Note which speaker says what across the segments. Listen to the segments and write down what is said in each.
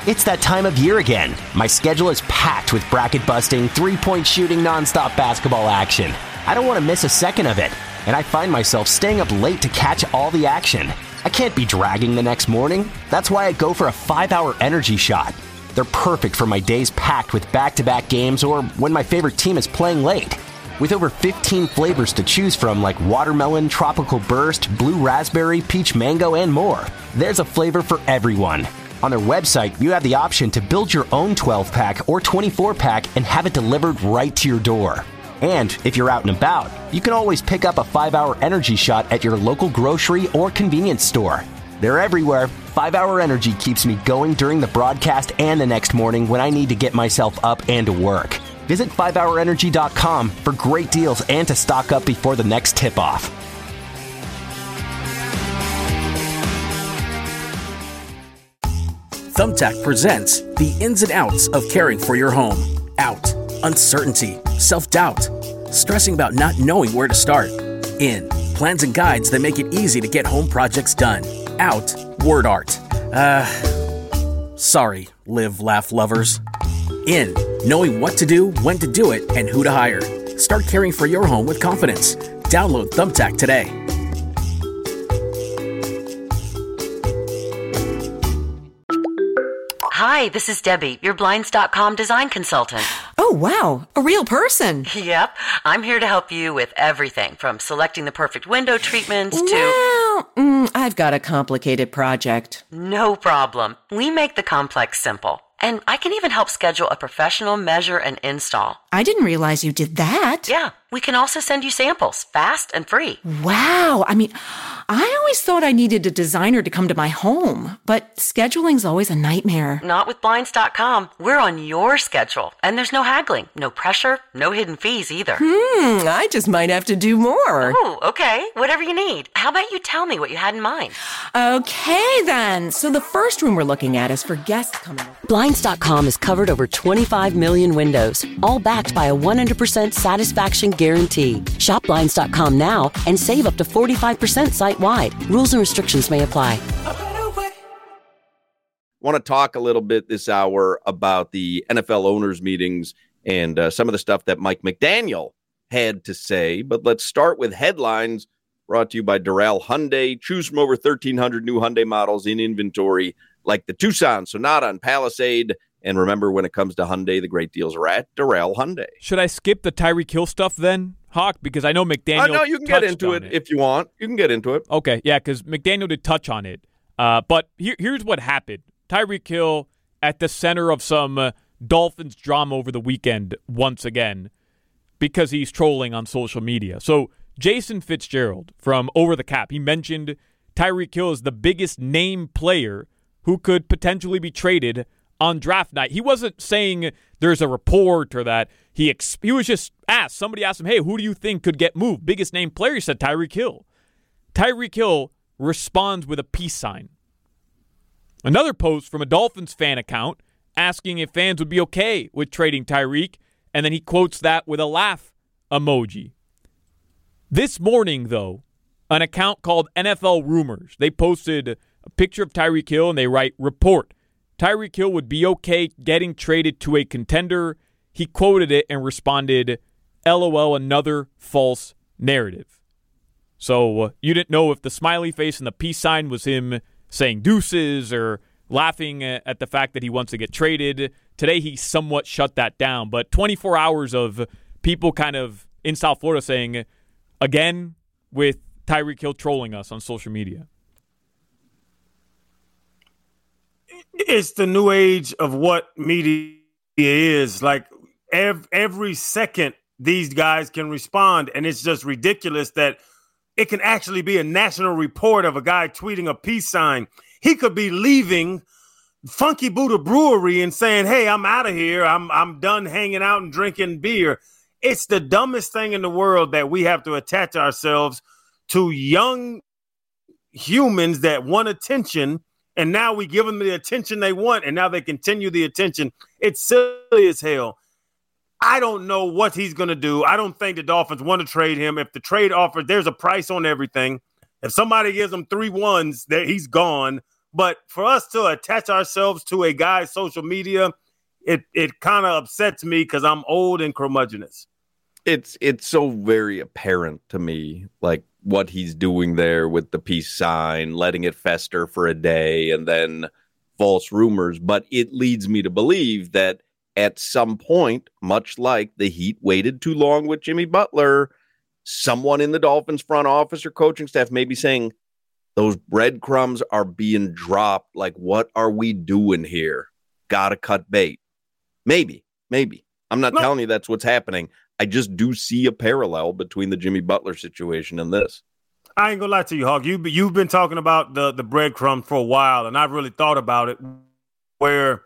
Speaker 1: It's that time of year again. My schedule is packed with bracket-busting, three-point shooting, nonstop basketball action. I don't want to miss a second of it, and I find myself staying up late to catch all the action. I can't be dragging the next morning. That's why I go for a 5-hour energy shot. They're perfect for my days packed with back-to-back games or when my favorite team is playing late. With over 15 flavors to choose from like watermelon, tropical burst, blue raspberry, peach mango, and more, there's a flavor for everyone. On their website, you have the option to build your own 12-pack or 24-pack and have it delivered right to your door. And if you're out and about, you can always pick up a 5-hour energy shot at your local grocery or convenience store. They're everywhere. 5-hour energy keeps me going during the broadcast and the next morning when I need to get myself up and to work. Visit 5hourenergy.com for great deals and to stock up before the next tip-off.
Speaker 2: Thumbtack presents the ins and outs of caring for your home. Out, uncertainty, self-doubt, stressing about not knowing where to start. In, plans and guides that make it easy to get home projects done. Out, word art. Sorry, live, laugh lovers. In, knowing what to do, when to do it, and who to hire. Start caring for your home with confidence. Download Thumbtack today.
Speaker 3: Hi, this is Debbie, your Blinds.com design consultant.
Speaker 4: Oh, wow, a real person.
Speaker 3: Yep, I'm here to help you with everything from selecting the perfect window treatments to...
Speaker 4: Well, I've got a complicated project.
Speaker 3: No problem. We make the complex simple. And I can even help schedule a professional measure and install.
Speaker 4: I didn't realize you did that.
Speaker 3: Yeah, we can also send you samples, fast and free.
Speaker 4: Wow, I mean, I always thought I needed a designer to come to my home, but scheduling's always a nightmare.
Speaker 3: Not with Blinds.com. We're on your schedule, and there's no haggling, no pressure, no hidden fees either.
Speaker 4: I just might have to do more.
Speaker 3: Oh, okay, whatever you need. How about you tell me what you had in mind?
Speaker 4: Okay, then. So the first room we're looking at is for guests coming over.
Speaker 5: Blinds.com has covered over 25 million windows, all backed by a 100% satisfaction guarantee. Shop Blinds.com now and save up to 45% site-wide. Rules and restrictions may apply.
Speaker 6: Want to talk a little bit this hour about the NFL owners meetings and some of the stuff that Mike McDaniel had to say. But let's start with headlines brought to you by Doral Hyundai. Choose from over 1,300 new Hyundai models in inventory like the Tucson, Sonata, and Palisade. And remember, when it comes to Hyundai, the great deals are at Doral Hyundai.
Speaker 7: Should I skip the Tyreek Hill stuff then, Hawk? Because I know McDaniel
Speaker 6: No, you can get into it if you want. You can get into it.
Speaker 7: Okay, yeah, because McDaniel did touch on it. But here's what happened. Tyreek Hill at the center of some Dolphins drama over the weekend once again because he's trolling on social media. So Jason Fitzgerald from Over the Cap, he mentioned Tyreek Hill is the biggest name player who could potentially be traded on draft night. He wasn't saying there's a report or that he was just asked. Somebody asked him, hey, who do you think could get moved? Biggest name player, he said Tyreek Hill. Tyreek Hill responds with a peace sign. Another post from a Dolphins fan account asking if fans would be okay with trading Tyreek, and then he quotes that with a laugh emoji. This morning, though, an account called NFL Rumors, they posted a picture of Tyreek Hill, and they write, report, Tyreek Hill would be okay getting traded to a contender. He quoted it and responded, LOL, another false narrative. So you didn't know if the smiley face and the peace sign was him saying deuces or laughing at the fact that he wants to get traded. Today he somewhat shut that down, but 24 hours of people kind of in South Florida saying, again, with Tyreek Hill trolling us on social media.
Speaker 8: It's the new age of what media is. Like every second, these guys can respond, and it's just ridiculous that it can actually be a national report of a guy tweeting a peace sign. He could be leaving Funky Buddha Brewery and saying, hey, I'm out of here. I'm done hanging out and drinking beer. It's the dumbest thing in the world that we have to attach ourselves to young humans that want attention, and now we give them the attention they want, and now they continue the attention. It's silly as hell. I don't know what he's going to do. I don't think the Dolphins want to trade him. If the trade offer, there's a price on everything. If somebody gives him 3 ones, he's gone. But for us to attach ourselves to a guy's social media, it kind of upsets me because I'm old and curmudgeonous.
Speaker 6: It's so very apparent to me, like what he's doing there with the peace sign, letting it fester for a day, and then false rumors. But it leads me to believe that at some point, much like the Heat waited too long with Jimmy Butler, someone in the Dolphins front office or coaching staff may be saying, those breadcrumbs are being dropped. Like, what are we doing here? Gotta cut bait. Maybe. I'm not telling you that's what's happening. I just do see a parallel between the Jimmy Butler situation and this.
Speaker 8: I ain't gonna lie to you, Hawk. You've been talking about the breadcrumb for a while, and I've really thought about it. Where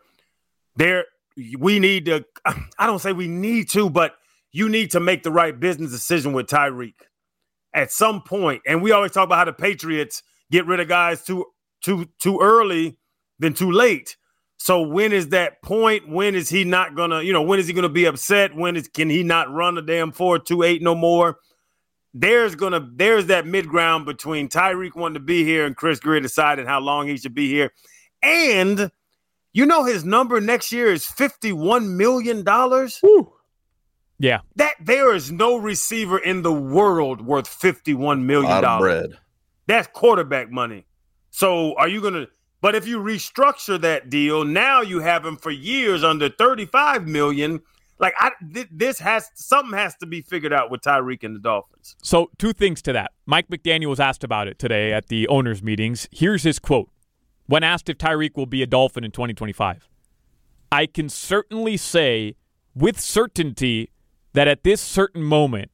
Speaker 8: we need to. I don't say we need to, but you need to make the right business decision with Tyreek at some point. And we always talk about how the Patriots get rid of guys too early than too late. So when is that point? When is he not gonna? When is he gonna be upset? Can he not run the damn 4.28 no more? There's that mid ground between Tyreek wanting to be here and Chris Grier deciding how long he should be here. And his number next year is $51 million.
Speaker 7: Woo. Yeah.
Speaker 8: That there is no receiver in the world worth $51 million.
Speaker 6: A lot of bread.
Speaker 8: That's quarterback money. So are you gonna? But if you restructure that deal, now you have him for years under $35 million. Like something has to be figured out with Tyreek and the Dolphins.
Speaker 7: So 2 things to that. Mike McDaniel was asked about it today at the owners' meetings. Here's his quote. When asked if Tyreek will be a Dolphin in 2025, I can certainly say with certainty that at this certain moment,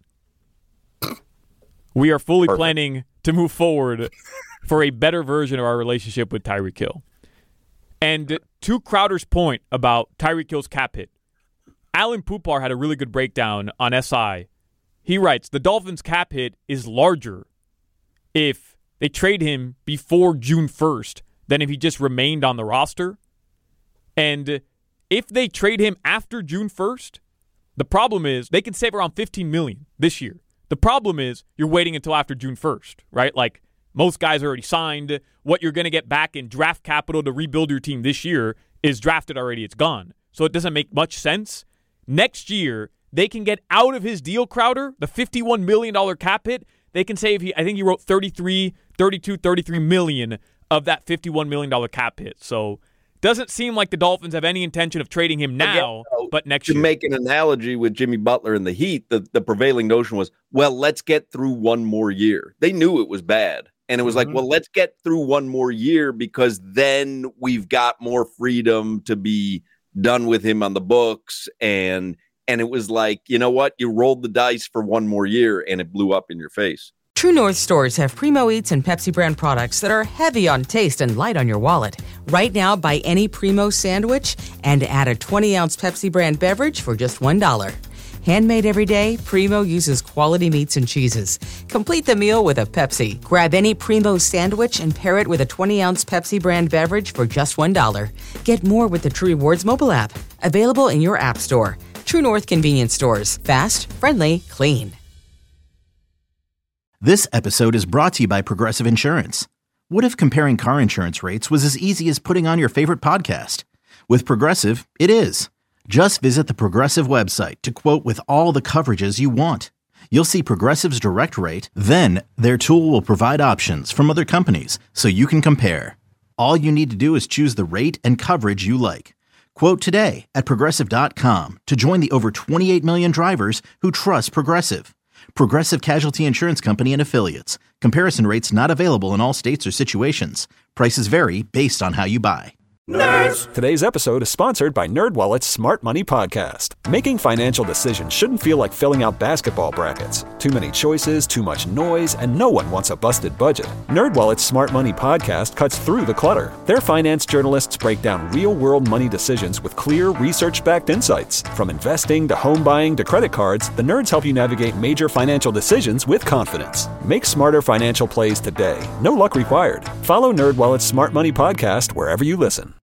Speaker 7: we are fully planning to move forward for a better version of our relationship with Tyreek Hill. And to Crowder's point about Tyreek Hill's cap hit, Alan Poupar had a really good breakdown on SI. He writes, the Dolphins' cap hit is larger if they trade him before June 1st than if he just remained on the roster. And if they trade him after June 1st, the problem is they can save around $15 million this year. The problem is you're waiting until after June 1st, right? Like most guys already signed. What you're going to get back in draft capital to rebuild your team this year is drafted already. It's gone. So it doesn't make much sense. Next year, they can get out of his deal, Crowder, the $51 million cap hit. They can save, I think he wrote 33 million of that $51 million cap hit. So doesn't seem like the Dolphins have any intention of trading him now, but next year.
Speaker 6: To make an analogy with Jimmy Butler and the Heat, the prevailing notion was, well, let's get through one more year. They knew it was bad. And it was like, well, let's get through one more year because then we've got more freedom to be done with him on the books. And it was like, you know what? You rolled the dice for one more year and it blew up in your face.
Speaker 9: True North stores have Primo Eats and Pepsi brand products that are heavy on taste and light on your wallet. Right now, buy any Primo sandwich and add a 20-ounce Pepsi brand beverage for just $1. Handmade every day, Primo uses quality meats and cheeses. Complete the meal with a Pepsi. Grab any Primo sandwich and pair it with a 20-ounce Pepsi brand beverage for just $1. Get more with the True Rewards mobile app. Available in your app store. True North convenience stores. Fast, friendly, clean.
Speaker 10: This episode is brought to you by Progressive Insurance. What if comparing car insurance rates was as easy as putting on your favorite podcast? With Progressive, it is. Just visit the Progressive website to quote with all the coverages you want. You'll see Progressive's direct rate, then their tool will provide options from other companies so you can compare. All you need to do is choose the rate and coverage you like. Quote today at Progressive.com to join the over 28 million drivers who trust Progressive. Progressive Casualty Insurance Company and Affiliates. Comparison rates not available in all states or situations. Prices vary based on how you buy.
Speaker 11: Nerds! Today's episode is sponsored by NerdWallet's Smart Money Podcast. Making financial decisions shouldn't feel like filling out basketball brackets. Too many choices, too much noise, and no one wants a busted budget. NerdWallet's Smart Money Podcast cuts through the clutter. Their finance journalists break down real-world money decisions with clear, research-backed insights. From investing to home buying to credit cards, the nerds help you navigate major financial decisions with confidence. Make smarter financial plays today. No luck required. Follow NerdWallet's Smart Money Podcast wherever you listen.